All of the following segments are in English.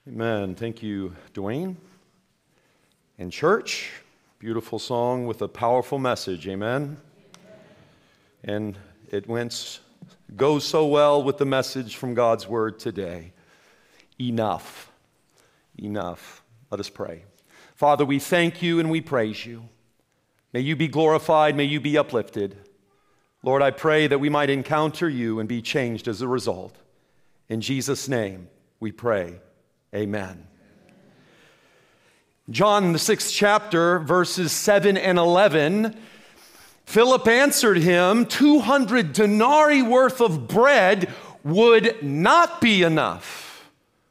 Amen. Thank you, Dwayne. And church, beautiful song with a powerful message. Amen. And it goes so well with the message from God's word today. Enough. Enough. Let us pray. Father, we thank you and we praise you. May you be glorified. May you be uplifted. Lord, I pray that we might encounter you and be changed as a result. In Jesus' name we pray. Amen. John, the 6th chapter, verses 7 and 11, Philip answered him, 200 denarii worth of bread would not be enough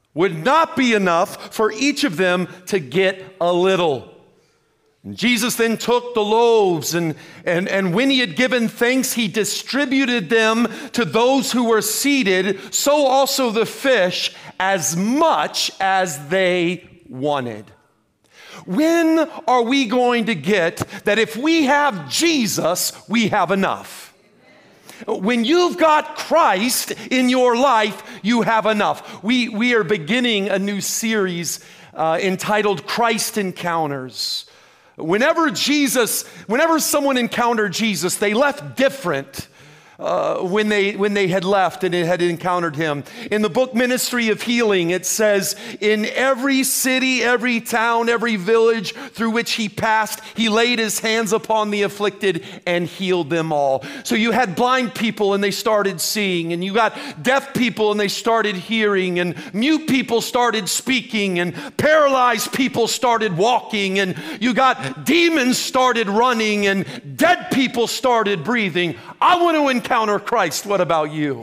for each of them to get a little. And Jesus then took the loaves, and when he had given thanks, he distributed them to those who were seated, so also the fish, as much as they wanted. When are we going to get that if we have Jesus, we have enough? When you've got Christ in your life, you have enough. We are beginning a new series entitled Christ Encounters. Whenever someone encountered Jesus, they left different when they had left and had encountered him. In the book Ministry of Healing, it says, in every city, every town, every village through which he passed, he laid his hands upon the afflicted and healed them all. So you had blind people and they started seeing, and you got deaf people and they started hearing, and mute people started speaking, and paralyzed people started walking, and you got demons started running, and dead people started breathing. I want to encounter Christ. What about you?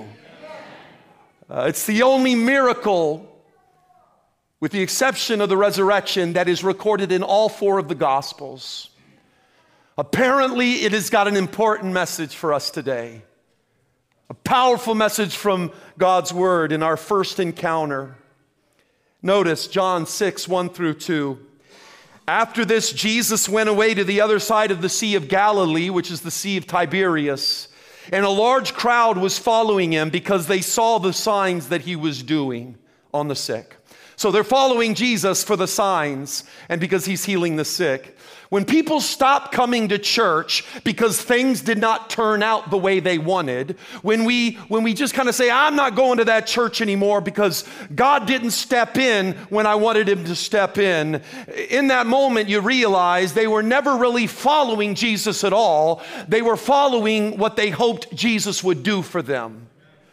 It's the only miracle, with the exception of the resurrection, that is recorded in all 4 of the Gospels. Apparently, it has got an important message for us today. A powerful message from God's Word in our first encounter. Notice John 6, 1 through 2. After this, Jesus went away to the other side of the Sea of Galilee, which is the Sea of Tiberias. And a large crowd was following him because they saw the signs that he was doing on the sick. So they're following Jesus for the signs and because he's healing the sick. When people stop coming to church because things did not turn out the way they wanted, when we just kind of say, I'm not going to that church anymore because God didn't step in when I wanted him to step in that moment you realize they were never really following Jesus at all. They were following what they hoped Jesus would do for them.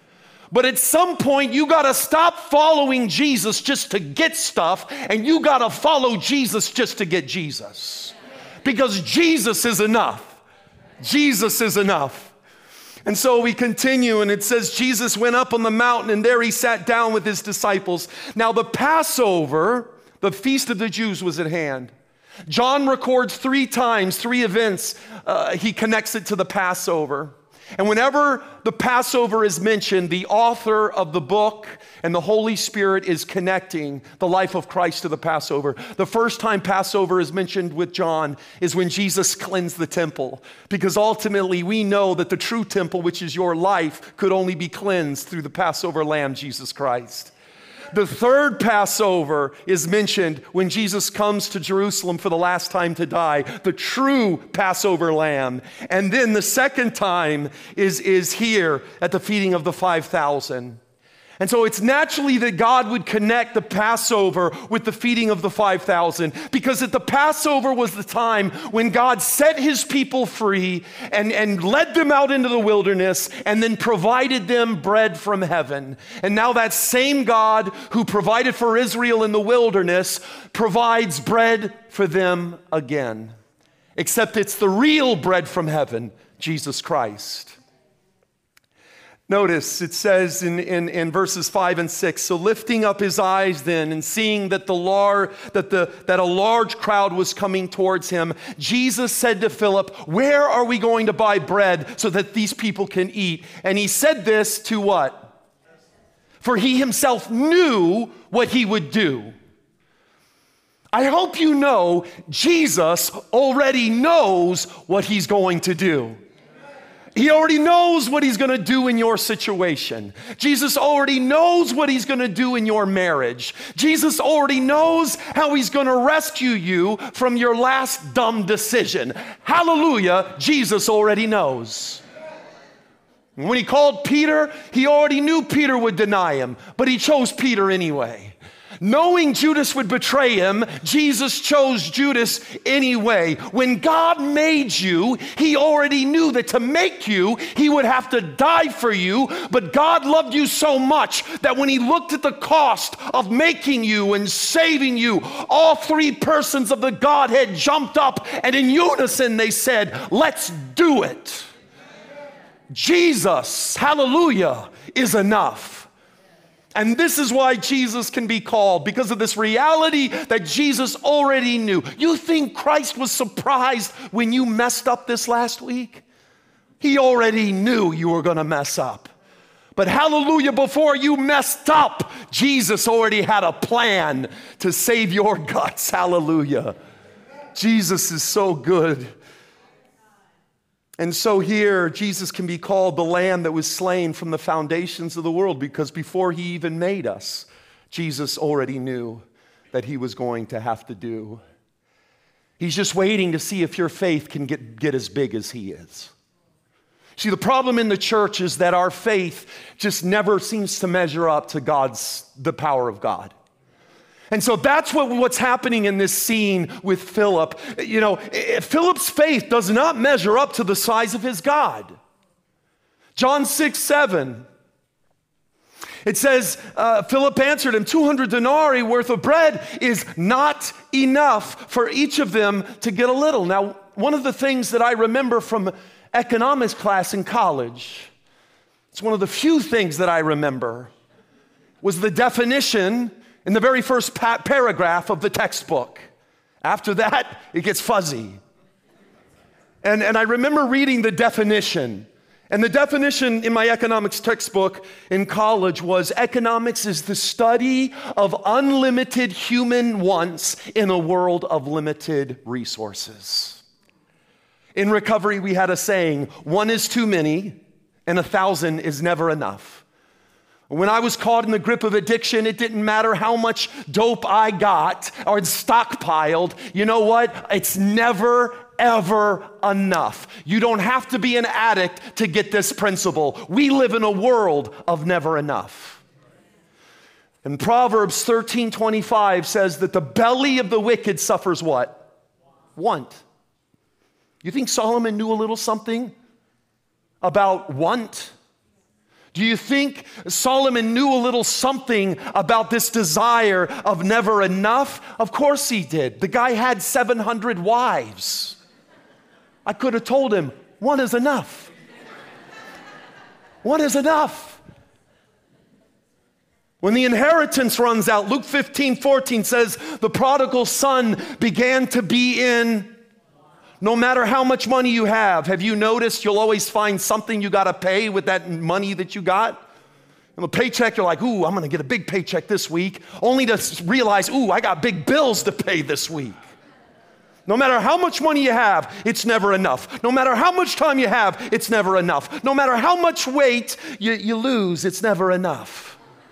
But at some point, you got to stop following Jesus just to get stuff, and you got to follow Jesus just to get Jesus. Because Jesus is enough. Jesus is enough. And so we continue, and it says, Jesus went up on the mountain, and there he sat down with his disciples. Now the Passover, the feast of the Jews, was at hand. John records 3 times, 3 events. He connects it to the Passover. And whenever the Passover is mentioned, the author of the book and the Holy Spirit is connecting the life of Christ to the Passover. The first time Passover is mentioned with John is when Jesus cleansed the temple, because ultimately we know that the true temple, which is your life, could only be cleansed through the Passover lamb, Jesus Christ. The third Passover is mentioned when Jesus comes to Jerusalem for the last time to die, the true Passover lamb. And then the second time is here at the feeding of the 5,000. And so it's naturally that God would connect the Passover with the feeding of the 5,000, because at the Passover was the time when God set his people free and led them out into the wilderness and then provided them bread from heaven. And now that same God who provided for Israel in the wilderness provides bread for them again. Except it's the real bread from heaven, Jesus Christ. Notice it says in verses 5 and 6, so lifting up his eyes then and seeing that a large crowd was coming towards him, Jesus said to Philip, where are we going to buy bread so that these people can eat? And he said this to what? For he himself knew what he would do. I hope you know Jesus already knows what he's going to do. He already knows what he's going to do in your situation. Jesus already knows what he's going to do in your marriage. Jesus already knows how he's going to rescue you from your last dumb decision. Hallelujah, Jesus already knows. When he called Peter, he already knew Peter would deny him, but he chose Peter anyway. Knowing Judas would betray him, Jesus chose Judas anyway. When God made you, he already knew that to make you, he would have to die for you. But God loved you so much that when he looked at the cost of making you and saving you, all three persons of the Godhead jumped up and in unison they said, let's do it. Jesus, hallelujah, is enough. And this is why Jesus can be called, because of this reality that Jesus already knew. You think Christ was surprised when you messed up this last week? He already knew you were going to mess up. But hallelujah, before you messed up, Jesus already had a plan to save your guts. Hallelujah. Jesus is so good. And so here, Jesus can be called the Lamb that was slain from the foundations of the world, because before he even made us, Jesus already knew that he was going to have to do. He's just waiting to see if your faith can get as big as he is. See, the problem in the church is that our faith just never seems to measure up to the power of God. And so that's what's happening in this scene with Philip. You know, Philip's faith does not measure up to the size of his God. John 6:7. It says, Philip answered him, 200 denarii worth of bread is not enough for each of them to get a little. Now, one of the things that I remember from economics class in college, it's one of the few things that I remember, was the definition in the very first paragraph of the textbook. After that, it gets fuzzy. And I remember reading the definition. And the definition in my economics textbook in college was, economics is the study of unlimited human wants in a world of limited resources. In recovery, we had a saying, 1 is too many and 1,000 is never enough. When I was caught in the grip of addiction, it didn't matter how much dope I got or stockpiled. You know what? It's never, ever enough. You don't have to be an addict to get this principle. We live in a world of never enough. And Proverbs 13:25 says that the belly of the wicked suffers what? Want. You think Solomon knew a little something about want? Do you think Solomon knew a little something about this desire of never enough? Of course he did. The guy had 700 wives. I could have told him, 1 is enough. 1 is enough. When the inheritance runs out, Luke 15:14 says, the prodigal son began to be in. No matter how much money you have you noticed you'll always find something you got to pay with that money that you got? And the paycheck, you're like, ooh, I'm going to get a big paycheck this week, only to realize, ooh, I got big bills to pay this week. No matter how much money you have, it's never enough. No matter how much time you have, it's never enough. No matter how much weight you lose, it's never enough.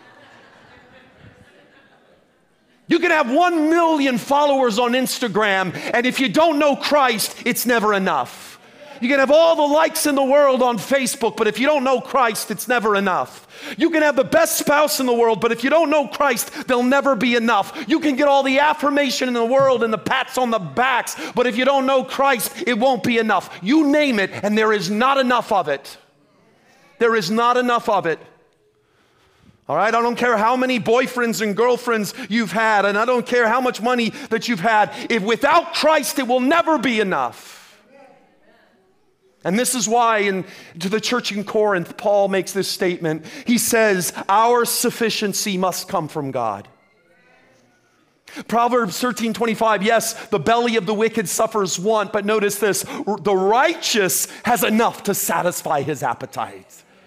You can have 1 million followers on Instagram, and if you don't know Christ, it's never enough. You can have all the likes in the world on Facebook, but if you don't know Christ, it's never enough. You can have the best spouse in the world, but if you don't know Christ, there'll never be enough. You can get all the affirmation in the world and the pats on the backs, but if you don't know Christ, it won't be enough. You name it, and there is not enough of it. There is not enough of it. All right, I don't care how many boyfriends and girlfriends you've had, and I don't care how much money that you've had. If without Christ, it will never be enough. And this is why to the church in Corinth, Paul makes this statement. He says, our sufficiency must come from God. Proverbs 13:25, yes, the belly of the wicked suffers want, but notice this, the righteous has enough to satisfy his appetite.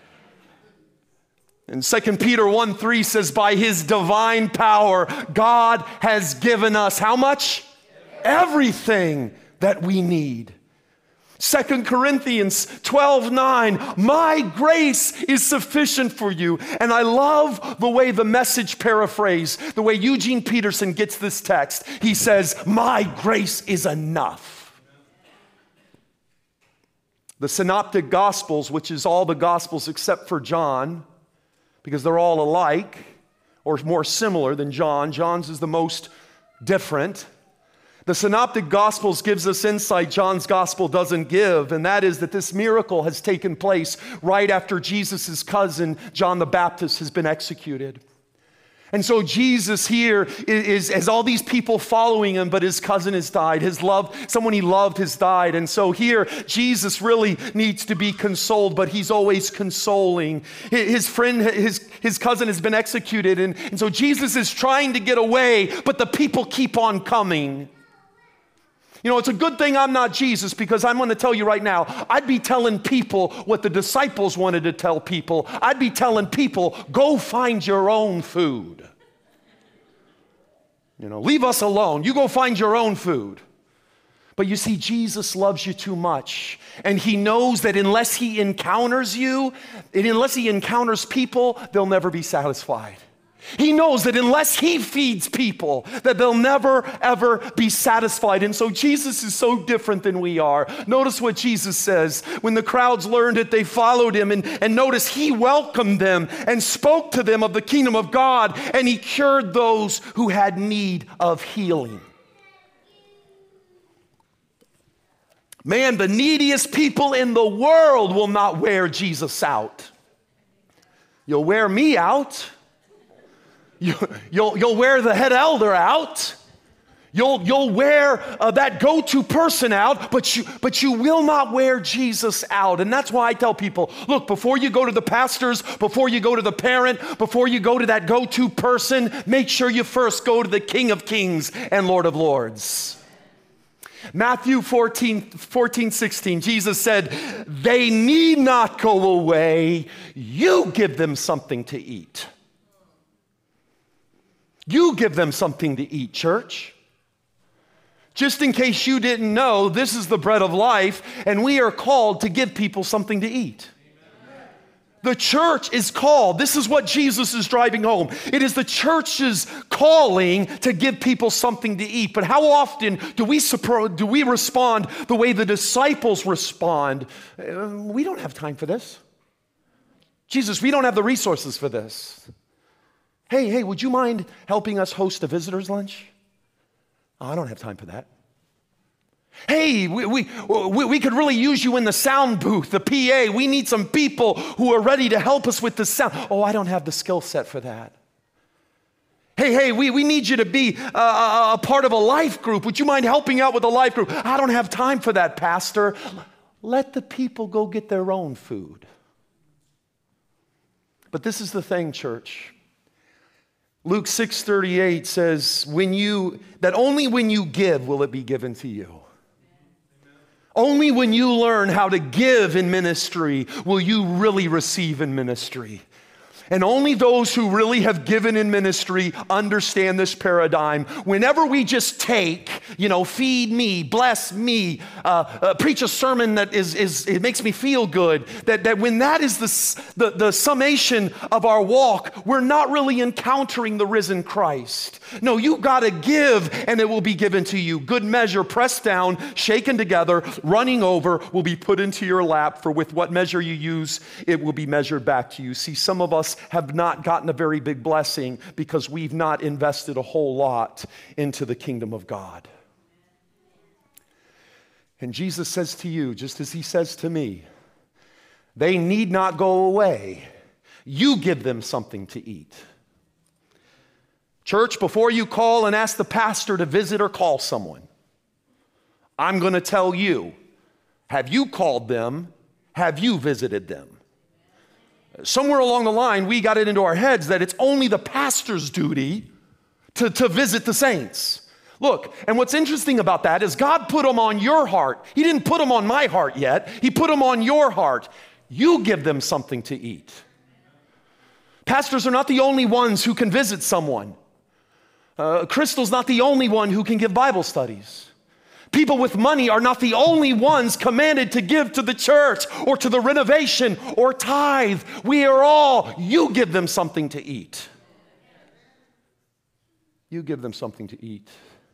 And 2 Peter 1:3 says, by his divine power, God has given us how much? Everything that we need. 2 Corinthians 12:9, my grace is sufficient for you. And I love the way the Message paraphrase, the way Eugene Peterson gets this text. He says, my grace is enough. The Synoptic Gospels, which is all the Gospels except for John, because they're all alike or more similar than John. John's is the most different. The Synoptic Gospels gives us insight John's Gospel doesn't give, and that is that this miracle has taken place right after Jesus' cousin, John the Baptist, has been executed. And so Jesus here has all these people following him, but his cousin has died. Someone he loved has died. And so here, Jesus really needs to be consoled, but he's always consoling. His friend, his cousin has been executed, and so Jesus is trying to get away, but the people keep on coming. You know, it's a good thing I'm not Jesus, because I'm going to tell you right now, I'd be telling people what the disciples wanted to tell people. I'd be telling people, go find your own food. You know, leave us alone. You go find your own food. But you see, Jesus loves you too much. And he knows that unless he encounters you, and unless he encounters people, they'll never be satisfied. He knows that unless he feeds people, that they'll never, ever be satisfied. And so Jesus is so different than we are. Notice what Jesus says. When the crowds learned it, they followed him. And notice he welcomed them and spoke to them of the kingdom of God. And he cured those who had need of healing. Man, the neediest people in the world will not wear Jesus out. You'll wear me out. You'll wear the head elder out. You'll wear that go-to person out, but you will not wear Jesus out. And that's why I tell people, look, before you go to the pastors, before you go to the parent, before you go to that go-to person, make sure you first go to the King of Kings and Lord of Lords. Matthew 14:16, Jesus said, they need not go away. You give them something to eat. You give them something to eat, church. Just in case you didn't know, this is the bread of life, and we are called to give people something to eat. Amen. The church is called. This is what Jesus is driving home. It is the church's calling to give people something to eat. But how often do we respond the way the disciples respond? We don't have time for this. Jesus, we don't have the resources for this. Hey, would you mind helping us host a visitor's lunch? Oh, I don't have time for that. Hey, we could really use you in the sound booth, the PA. We need some people who are ready to help us with the sound. Oh, I don't have the skill set for that. Hey, we need you to be a part of a life group. Would you mind helping out with a life group? I don't have time for that, Pastor. Let the people go get their own food. But this is the thing, church. Luke 6:38 says, that only when you give will it be given to you. Only when you learn how to give in ministry will you really receive in ministry. And only those who really have given in ministry understand this paradigm. Whenever we just take, feed me, bless me, preach a sermon that it makes me feel good, that when that is the summation of our walk, we're not really encountering the risen Christ. No, you got to give and it will be given to you. Good measure, pressed down, shaken together, running over, will be put into your lap. For with what measure you use, it will be measured back to you. See, some of us have not gotten a very big blessing because we've not invested a whole lot into the kingdom of God. And Jesus says to you, just as he says to me, they need not go away. You give them something to eat. Church, before you call and ask the pastor to visit or call someone, I'm going to tell you, have you called them? Have you visited them? Somewhere along the line, we got it into our heads that it's only the pastor's duty to visit the saints. Look, and what's interesting about that is God put them on your heart. He didn't put them on my heart yet. He put them on your heart. You give them something to eat. Pastors are not the only ones who can visit someone. Crystal's not the only one who can give Bible studies. People with money are not the only ones commanded to give to the church or to the renovation or tithe. We are all, you give them something to eat. You give them something to eat.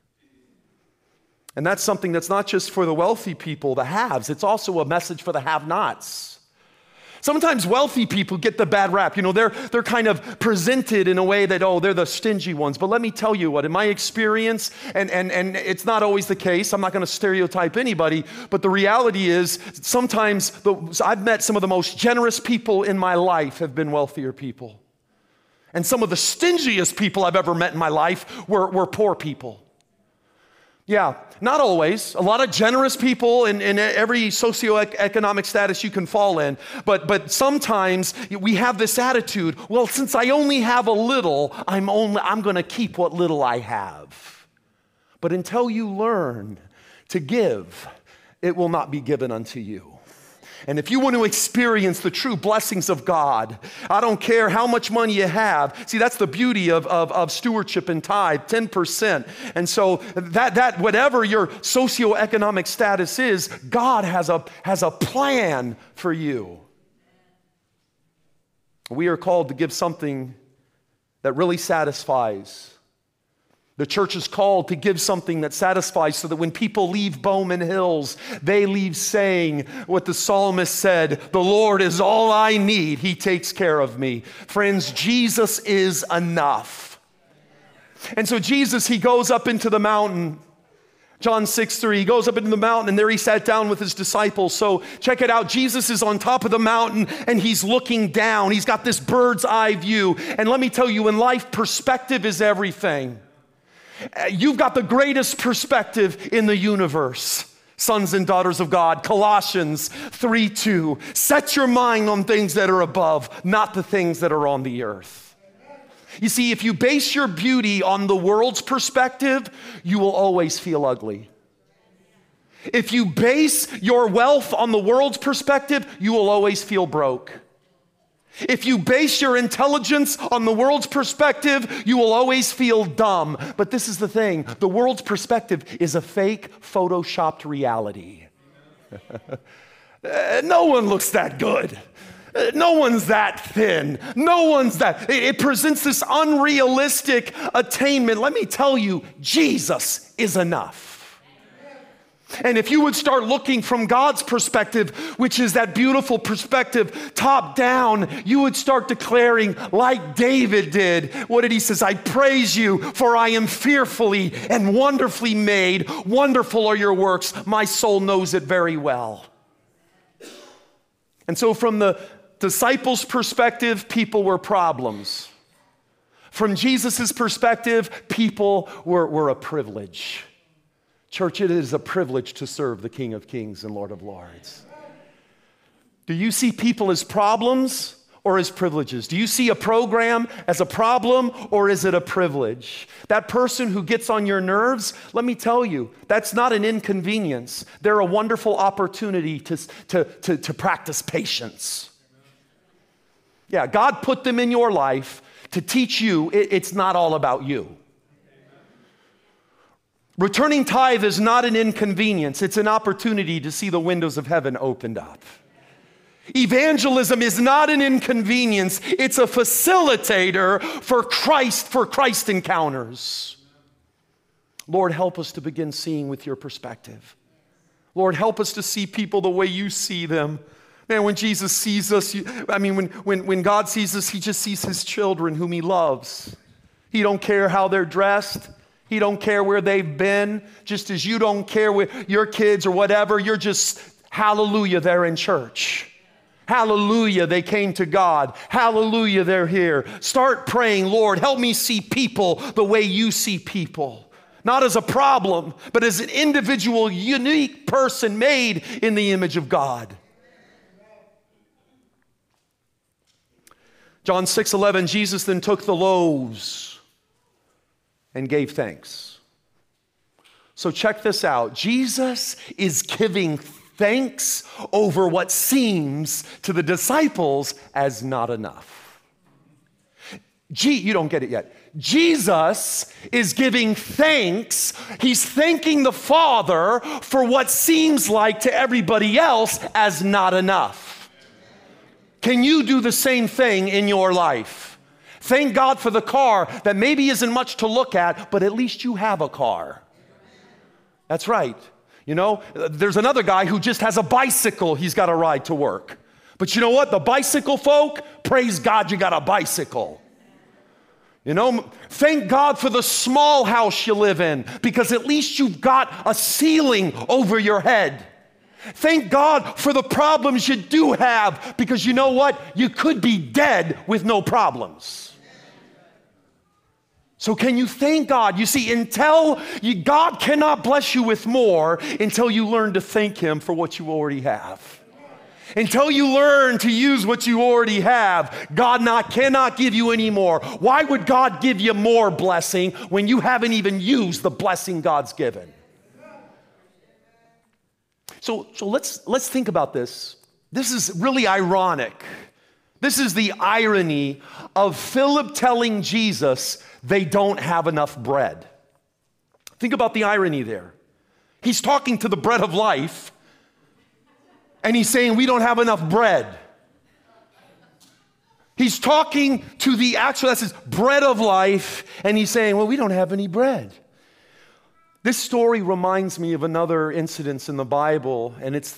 And that's something that's not just for the wealthy people, the haves. It's also a message for the have-nots. Sometimes wealthy people get the bad rap. You know, they're kind of presented in a way that, oh, they're the stingy ones. But let me tell you what, in my experience, and it's not always the case, I'm not going to stereotype anybody, but the reality is sometimes I've met some of the most generous people in my life have been wealthier people. And some of the stingiest people I've ever met in my life were poor people. Yeah, not always. A lot of generous people in every socioeconomic status you can fall in. But sometimes we have this attitude, well, since I only have a little, I'm going to keep what little I have. But until you learn to give, it will not be given unto you. And if you want to experience the true blessings of God, I don't care how much money you have. See, that's the beauty of stewardship and tithe, 10%. And so that whatever your socioeconomic status is, God has a plan for you. We are called to give something that really satisfies. The church is called to give something that satisfies so that when people leave Bowman Hills, they leave saying what the psalmist said, the Lord is all I need. He takes care of me. Friends, Jesus is enough. And so Jesus, he goes up into the mountain. John 6:3, he goes up into the mountain and there he sat down with his disciples. So check it out. Jesus is on top of the mountain and he's looking down. He's got this bird's eye view. And let me tell you, in life, perspective is everything. You've got the greatest perspective in the universe. Sons and daughters of God, Colossians 3:2. Set your mind on things that are above, not the things that are on the earth. You see, if you base your beauty on the world's perspective, you will always feel ugly. If you base your wealth on the world's perspective, you will always feel broke. If you base your intelligence on the world's perspective, you will always feel dumb. But this is the thing, the world's perspective is a fake, photoshopped reality. No one looks that good. No one's that thin. No one's that. It presents this unrealistic attainment. Let me tell you, Jesus is enough. And if you would start looking from God's perspective, which is that beautiful perspective, top down, you would start declaring like David did. What did he say? I praise you, for I am fearfully and wonderfully made. Wonderful are your works. My soul knows it very well. And so from the disciples' perspective, people were problems. From Jesus' perspective, people were a privilege. Church, it is a privilege to serve the King of Kings and Lord of Lords. Do you see people as problems or as privileges? Do you see a program as a problem or is it a privilege? That person who gets on your nerves, let me tell you, that's not an inconvenience. They're a wonderful opportunity to practice patience. Yeah, God put them in your life to teach you it's not all about you. Returning tithe is not an inconvenience. It's an opportunity to see the windows of heaven opened up. Evangelism is not an inconvenience. It's a facilitator for Christ encounters. Lord, help us to begin seeing with your perspective. Lord, help us to see people the way you see them. Man, when Jesus sees us, when God sees us, he just sees his children whom he loves. He don't care how they're dressed. He don't care where they've been, just as you don't care where your kids or whatever. You're just, hallelujah, they're in church. Hallelujah, they came to God. Hallelujah, they're here. Start praying, Lord, help me see people the way you see people. Not as a problem, but as an individual, unique person made in the image of God. John 6:11, Jesus then took the loaves and gave thanks. So check this out. Jesus is giving thanks over what seems to the disciples as not enough. You don't get it yet. Jesus is giving thanks. He's thanking the Father for what seems like to everybody else as not enough. Can you do the same thing in your life? Thank God for the car that maybe isn't much to look at, but at least you have a car. That's right. You know, there's another guy who just has a bicycle he's got to ride to work. But you know what? The bicycle folk, praise God you got a bicycle. You know, thank God for the small house you live in, because at least you've got a ceiling over your head. Thank God for the problems you do have, because you know what? You could be dead with no problems. So can you thank God? You see, God cannot bless you with more until you learn to thank Him for what you already have. Until you learn to use what you already have, God cannot give you any more. Why would God give you more blessing when you haven't even used the blessing God's given? So let's think about this. This is really ironic. This is the irony of Philip telling Jesus they don't have enough bread. Think about the irony there. He's talking to the bread of life, and he's saying, we don't have enough bread. He's talking to the actual, that's his bread of life, and he's saying, well, we don't have any bread. This story reminds me of another incident in the Bible, and it's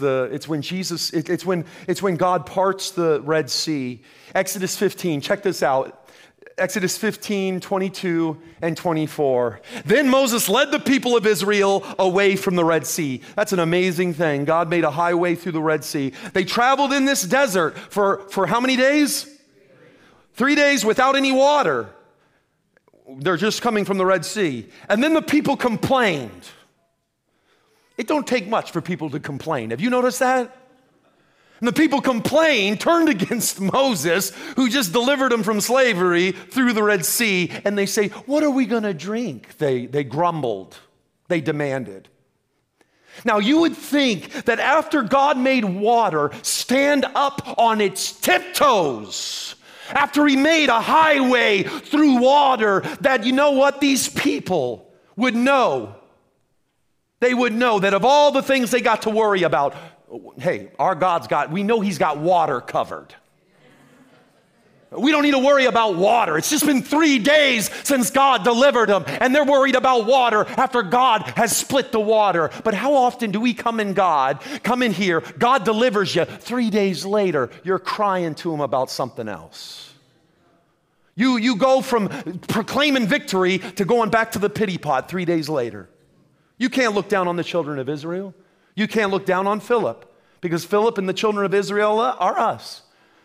when God parts the Red Sea. Exodus 15, check this out. Exodus 15, 22 and 24. Then Moses led the people of Israel away from the Red Sea. That's an amazing thing. God made a highway through the Red Sea. They traveled in this desert for how many days? 3 days without any water. They're just coming from the Red Sea. And then the people complained. It don't take much for people to complain. Have you noticed that? And the people complained, turned against Moses, who just delivered them from slavery through the Red Sea, and they say, what are we going to drink? They grumbled. They demanded. Now, you would think that after God made water stand up on its tiptoes, after He made a highway through water, that you know what? These people would know. They would know that of all the things they got to worry about, hey, our God's we know He's got water covered. We don't need to worry about water. It's just been 3 days since God delivered them, and they're worried about water after God has split the water. But how often do we come in here, God delivers you, 3 days later, you're crying to Him about something else. You go from proclaiming victory to going back to the pity pot 3 days later. You can't look down on the children of Israel. You can't look down on Philip, because Philip and the children of Israel are us.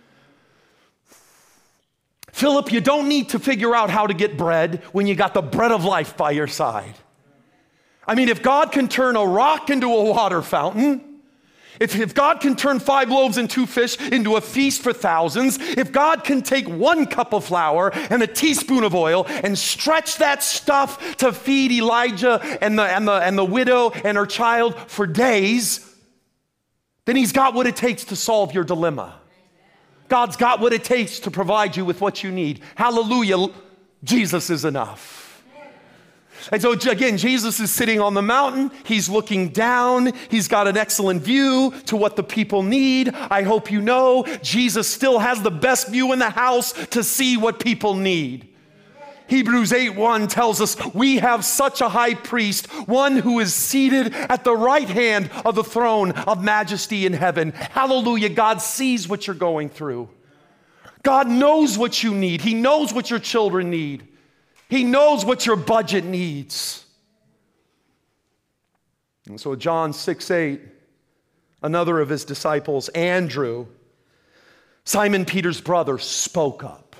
Philip, you don't need to figure out how to get bread when you got the bread of life by your side. I mean, if God can turn a rock into a water fountain, if God can turn 5 loaves and 2 fish into a feast for thousands, if God can take 1 cup of flour and a teaspoon of oil and stretch that stuff to feed Elijah and the widow and her child for days, then He's got what it takes to solve your dilemma. God's got what it takes to provide you with what you need. Hallelujah, Jesus is enough. And so again, Jesus is sitting on the mountain. He's looking down. He's got an excellent view to what the people need. I hope you know Jesus still has the best view in the house to see what people need. Hebrews 8:1 tells us we have such a high priest, one who is seated at the right hand of the throne of majesty in heaven. Hallelujah, God sees what you're going through. God knows what you need. He knows what your children need. He knows what your budget needs. And so John 6:8, another of His disciples, Andrew, Simon Peter's brother, spoke up.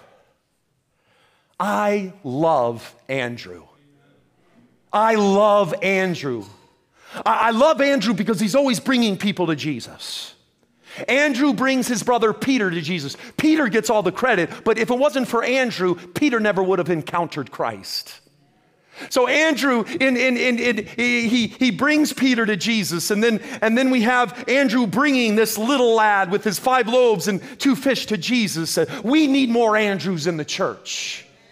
I love Andrew. I love Andrew. I love Andrew because he's always bringing people to Jesus. Andrew brings his brother Peter to Jesus. Peter gets all the credit, but if it wasn't for Andrew, Peter never would have encountered Christ. So Andrew, he brings Peter to Jesus, and then we have Andrew bringing this little lad with his 5 loaves and 2 fish to Jesus. We need more Andrews in the church.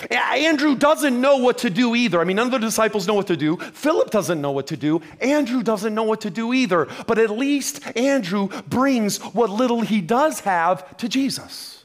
Andrew doesn't know what to do either. I mean, none of the disciples know what to do. Philip doesn't know what to do. Andrew doesn't know what to do either. But at least Andrew brings what little he does have to Jesus.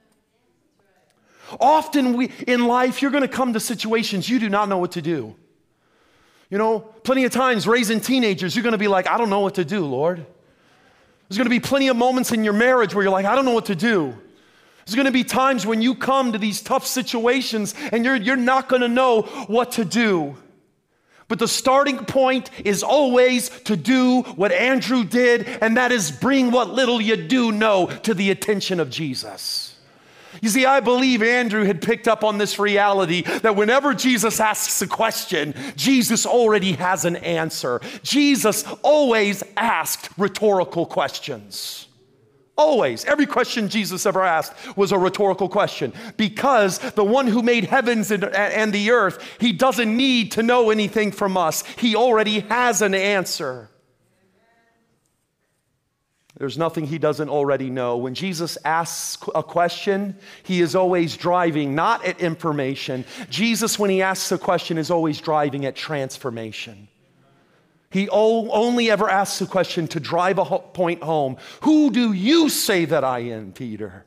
Often in life, you're going to come to situations you do not know what to do. You know, plenty of times raising teenagers, you're going to be like, I don't know what to do, Lord. There's going to be plenty of moments in your marriage where you're like, I don't know what to do. There's going to be times when you come to these tough situations and you're not going to know what to do. But the starting point is always to do what Andrew did, and that is bring what little you do know to the attention of Jesus. You see, I believe Andrew had picked up on this reality that whenever Jesus asks a question, Jesus already has an answer. Jesus always asked rhetorical questions. Always. Every question Jesus ever asked was a rhetorical question, because the one who made heavens and the earth, he doesn't need to know anything from us. He already has an answer. There's nothing he doesn't already know. When Jesus asks a question, he is always driving not at information. Jesus, when he asks a question, is always driving at transformation. He only ever asks a question to drive a point home. Who do you say that I am, Peter?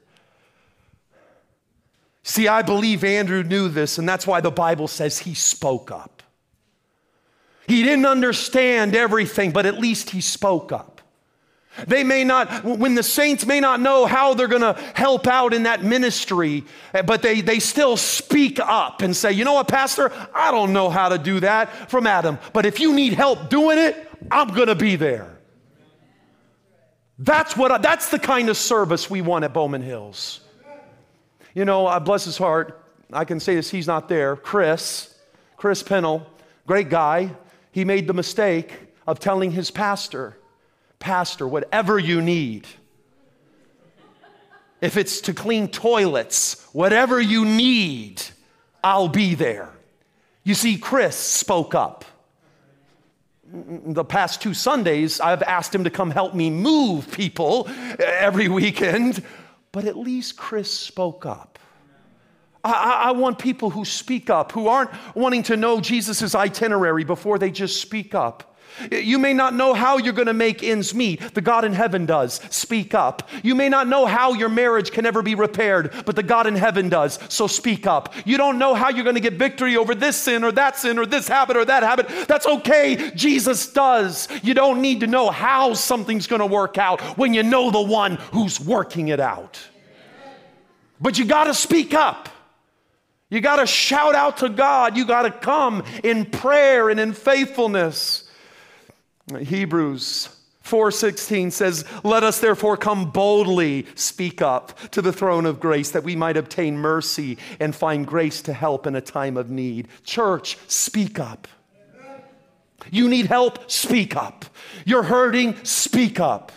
See, I believe Andrew knew this, and that's why the Bible says he spoke up. He didn't understand everything, but at least he spoke up. They may not, when the saints may not know how they're going to help out in that ministry, but they still speak up and say, you know what, Pastor, I don't know how to do that from Adam, but if you need help doing it, I'm going to be there. That's the kind of service we want at Bowman Hills. You know, bless his heart, I can say this, he's not there. Chris Pennell, great guy, he made the mistake of telling his pastor, whatever you need. If it's to clean toilets, whatever you need, I'll be there. You see, Chris spoke up. The past 2 Sundays, I've asked him to come help me move people every weekend, but at least Chris spoke up. I want people who speak up, who aren't wanting to know Jesus' itinerary before they just speak up. You may not know how you're going to make ends meet. The God in heaven does. Speak up. You may not know how your marriage can ever be repaired, but the God in heaven does. So speak up. You don't know how you're going to get victory over this sin or this habit or that habit. That's okay. Jesus does. You don't need to know how something's going to work out when you know the one who's working it out. But you got to speak up. You got to shout out to God. You got to come in prayer and in faithfulness. Hebrews 4:16 says, let us therefore come boldly, speak up to the throne of grace that we might obtain mercy and find grace to help in a time of need. Church, speak up. You need help, speak up. You're hurting, speak up.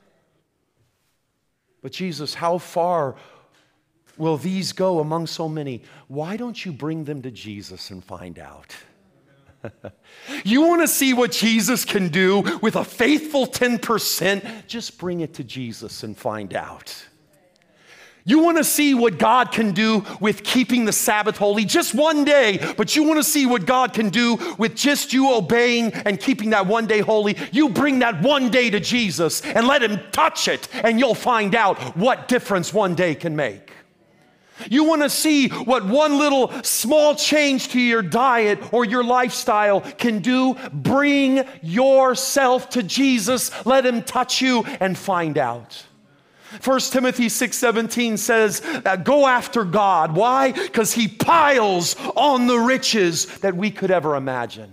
But Jesus, how far will these go among so many? Why don't you bring them to Jesus and find out? You want to see what Jesus can do with a faithful 10%? Just bring it to Jesus and find out. You want to see what God can do with keeping the Sabbath holy just one day, but you want to see what God can do with just you obeying and keeping that one day holy? You bring that one day to Jesus and let him touch it, and you'll find out what difference one day can make. You want to see what one little small change to your diet or your lifestyle can do? Bring yourself to Jesus. Let him touch you and find out. 1 Timothy 6:17 says, go after God. Why? Because he piles on the riches that we could ever imagine.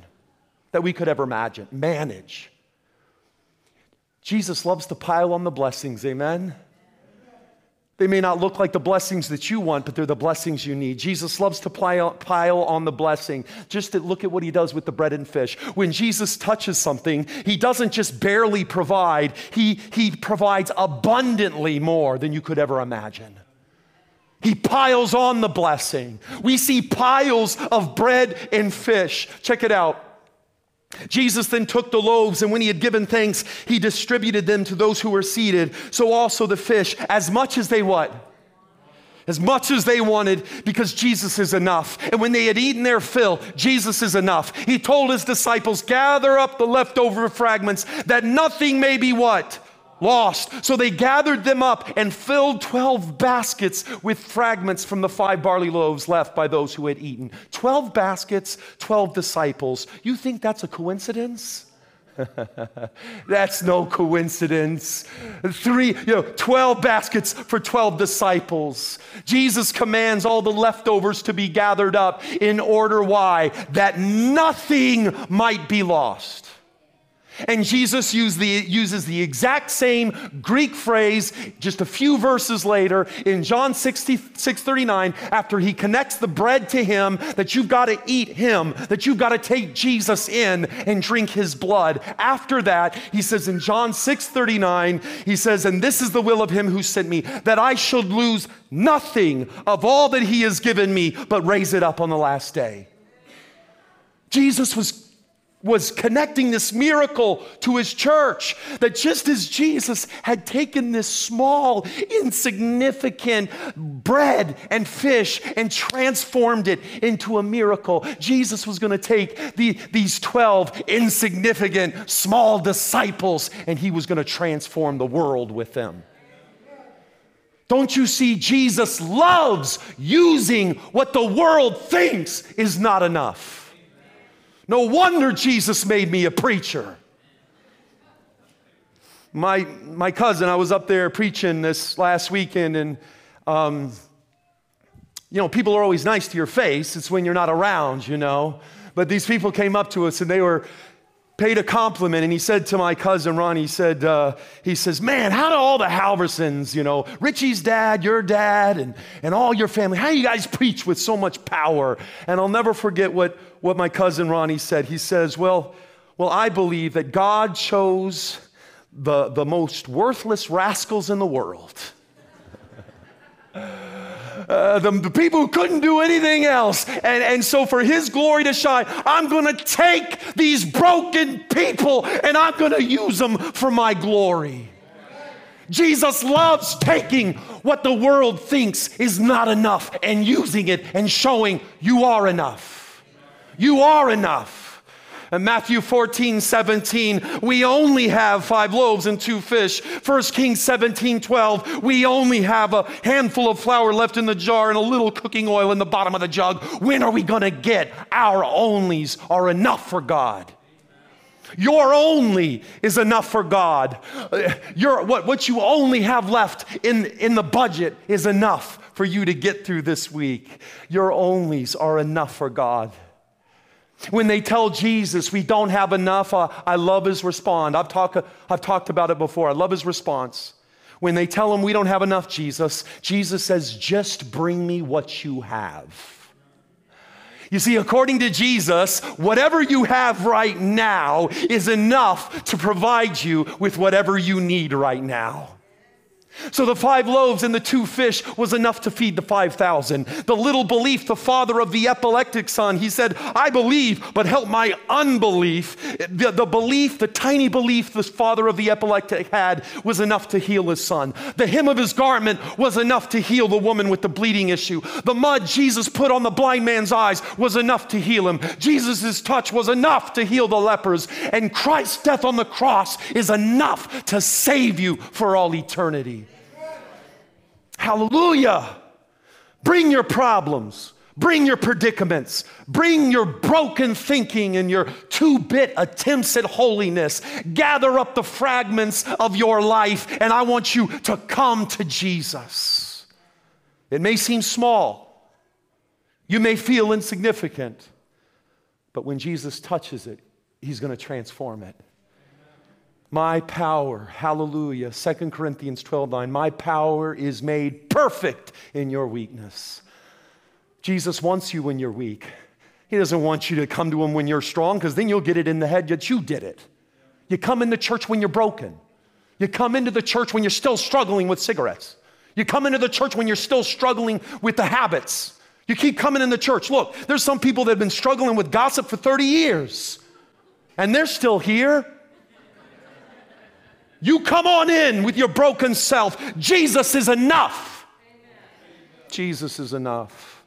Manage. Jesus loves to pile on the blessings. Amen? They may not look like the blessings that you want, but they're the blessings you need. Jesus loves to pile on the blessing. Just to look at what he does with the bread and fish. When Jesus touches something, he doesn't just barely provide. He provides abundantly more than you could ever imagine. He piles on the blessing. We see piles of bread and fish. Check it out. Jesus then took the loaves, and when he had given thanks, he distributed them to those who were seated. So also the fish, as much as they what? as much as they wanted, because Jesus is enough. And when they had eaten their fill, Jesus is enough. He told his disciples, gather up the leftover fragments that nothing may be what? Lost. So they gathered them up and filled 12 baskets with fragments from the 5 barley loaves left by those who had eaten. 12 baskets, 12 disciples. You think that's a coincidence? That's no coincidence. 12 baskets for 12 disciples. Jesus commands all the leftovers to be gathered up in order, why? That nothing might be lost. And Jesus uses the exact same Greek phrase just a few verses later in John 6:39, after he connects the bread to him, that you've got to eat him, that you've got to take Jesus in and drink his blood. After that, he says in John 6:39, he says, and this is the will of him who sent me, that I should lose nothing of all that he has given me, but raise it up on the last day. Jesus was connecting this miracle to his church, that just as Jesus had taken this small, insignificant bread and fish and transformed it into a miracle, Jesus was going to take these 12 insignificant, small disciples, and he was going to transform the world with them. Don't you see, Jesus loves using what the world thinks is not enough. No wonder Jesus made me a preacher. My cousin, I was up there preaching this last weekend, and people are always nice to your face. It's when you're not around, But these people came up to us, and they were paid a compliment, and he said to my cousin Ron, he says, man, how do all the Halversons, Richie's dad, your dad, and all your family, how do you guys preach with so much power? And I'll never forget what my cousin Ronnie said. He says, well, I believe that God chose the most worthless rascals in the world. The people who couldn't do anything else. And so for his glory to shine, I'm going to take these broken people and I'm going to use them for my glory. Jesus loves taking what the world thinks is not enough and using it and showing you are enough. You are enough. In Matthew 14:17, we only have 5 loaves and 2 fish. 1 Kings 17:12, we only have a handful of flour left in the jar and a little cooking oil in the bottom of the jug. When are we going to get? Our onlys are enough for God. Your only is enough for God. What you only have left in the budget is enough for you to get through this week. Your onlys are enough for God. When they tell Jesus we don't have enough, I love his response. I've talked about it before. I love his response. When they tell him we don't have enough, Jesus says, just bring me what you have. You see, according to Jesus, whatever you have right now is enough to provide you with whatever you need right now. So the 5 loaves and the 2 fish was enough to feed the 5,000. The little belief, the father of the epileptic son, he said, I believe, but help my unbelief. The belief, the tiny belief the father of the epileptic had was enough to heal his son. The hem of his garment was enough to heal the woman with the bleeding issue. The mud Jesus put on the blind man's eyes was enough to heal him. Jesus' touch was enough to heal the lepers. And Christ's death on the cross is enough to save you for all eternity. Hallelujah. Bring your problems. Bring your predicaments. Bring your broken thinking and your 2-bit attempts at holiness. Gather up the fragments of your life, and I want you to come to Jesus. It may seem small. You may feel insignificant. But when Jesus touches it, he's going to transform it. My power, hallelujah, 2 Corinthians 12:9, my power is made perfect in your weakness. Jesus wants you when you're weak. He doesn't want you to come to him when you're strong, because then you'll get it in the head that you did it. You come into church when you're broken. You come into the church when you're still struggling with cigarettes. You come into the church when you're still struggling with the habits. You keep coming in the church. Look, there's some people that have been struggling with gossip for 30 years, and they're still here. You come on in with your broken self. Jesus is enough. Jesus is enough.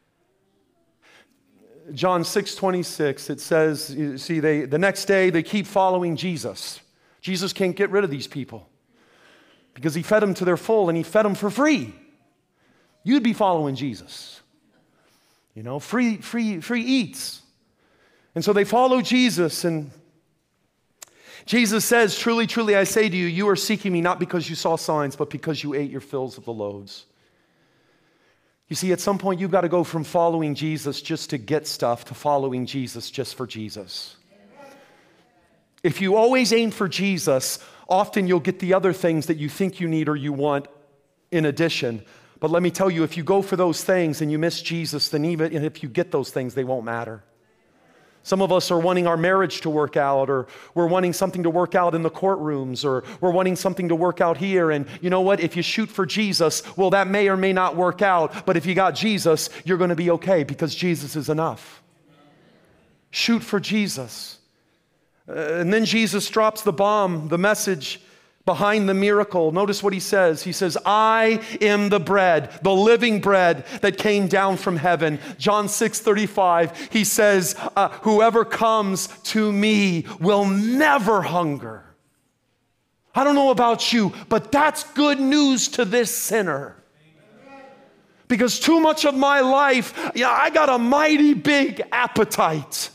John 6:26, it says, you see, the next day they keep following Jesus. Jesus can't get rid of these people because he fed them to their full and he fed them for free. You'd be following Jesus. You know, free eats. And so they follow Jesus, and Jesus says, truly, truly, I say to you, you are seeking me not because you saw signs, but because you ate your fills of the loaves. You see, at some point, you've got to go from following Jesus just to get stuff to following Jesus just for Jesus. If you always aim for Jesus, often you'll get the other things that you think you need or you want in addition. But let me tell you, if you go for those things and you miss Jesus, then even if you get those things, they won't matter. Some of us are wanting our marriage to work out, or we're wanting something to work out in the courtrooms, or we're wanting something to work out here. And you know what? If you shoot for Jesus, well, that may or may not work out. But if you got Jesus, you're going to be okay because Jesus is enough. Shoot for Jesus. And then Jesus drops the bomb, the message behind the miracle. Notice what he says. He says, I am the bread, the living bread that came down from heaven. John 6:35, he says, whoever comes to me will never hunger. I don't know about you, but that's good news to this sinner. Because too much of my life, I got a mighty big appetite.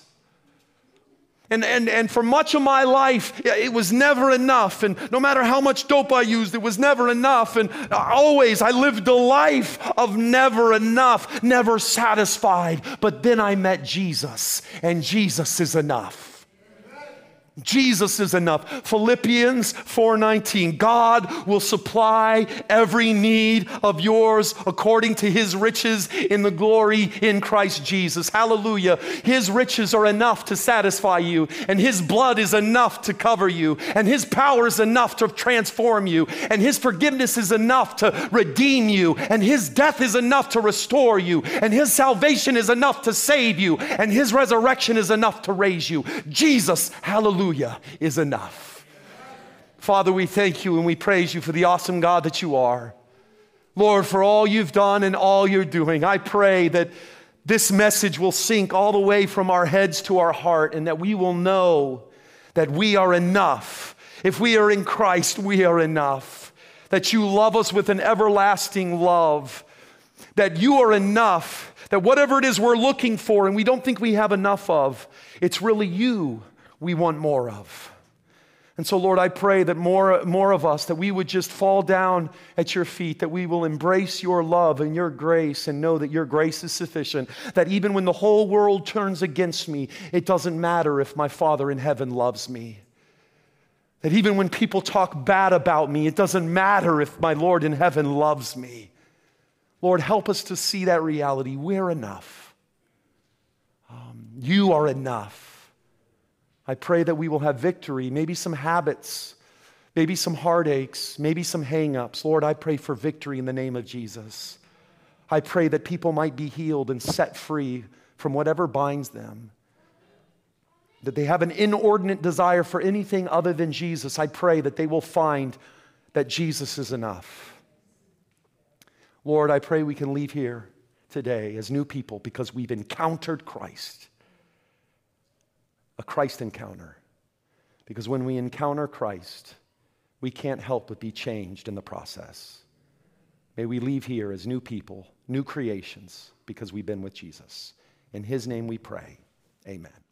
And for much of my life, it was never enough. And no matter how much dope I used, it was never enough. And always, I lived a life of never enough, never satisfied. But then I met Jesus, and Jesus is enough. Jesus is enough. Philippians 4:19, God will supply every need of yours according to his riches in the glory in Christ Jesus. Hallelujah. His riches are enough to satisfy you, and his blood is enough to cover you, and his power is enough to transform you, and his forgiveness is enough to redeem you, and his death is enough to restore you, and his salvation is enough to save you, and his resurrection is enough to raise you. Jesus, hallelujah, is enough. Father, we thank you and we praise you for the awesome God that you are. Lord, for all you've done and all you're doing, I pray that this message will sink all the way from our heads to our heart, and that we will know that we are enough. If we are in Christ, we are enough. That you love us with an everlasting love. That you are enough. That whatever it is we're looking for and we don't think we have enough of, it's really you we want more of. And so, Lord, I pray that more of us, that we would just fall down at your feet, that we will embrace your love and your grace and know that your grace is sufficient, that even when the whole world turns against me, it doesn't matter if my Father in heaven loves me. That even when people talk bad about me, it doesn't matter if my Lord in heaven loves me. Lord, help us to see that reality. We're enough. You are enough. I pray that we will have victory, maybe some habits, maybe some heartaches, maybe some hang-ups. Lord, I pray for victory in the name of Jesus. I pray that people might be healed and set free from whatever binds them. That they have an inordinate desire for anything other than Jesus. I pray that they will find that Jesus is enough. Lord, I pray we can leave here today as new people because we've encountered Christ. A Christ encounter. Because when we encounter Christ, we can't help but be changed in the process. May we leave here as new people, new creations, because we've been with Jesus. In his name we pray. Amen.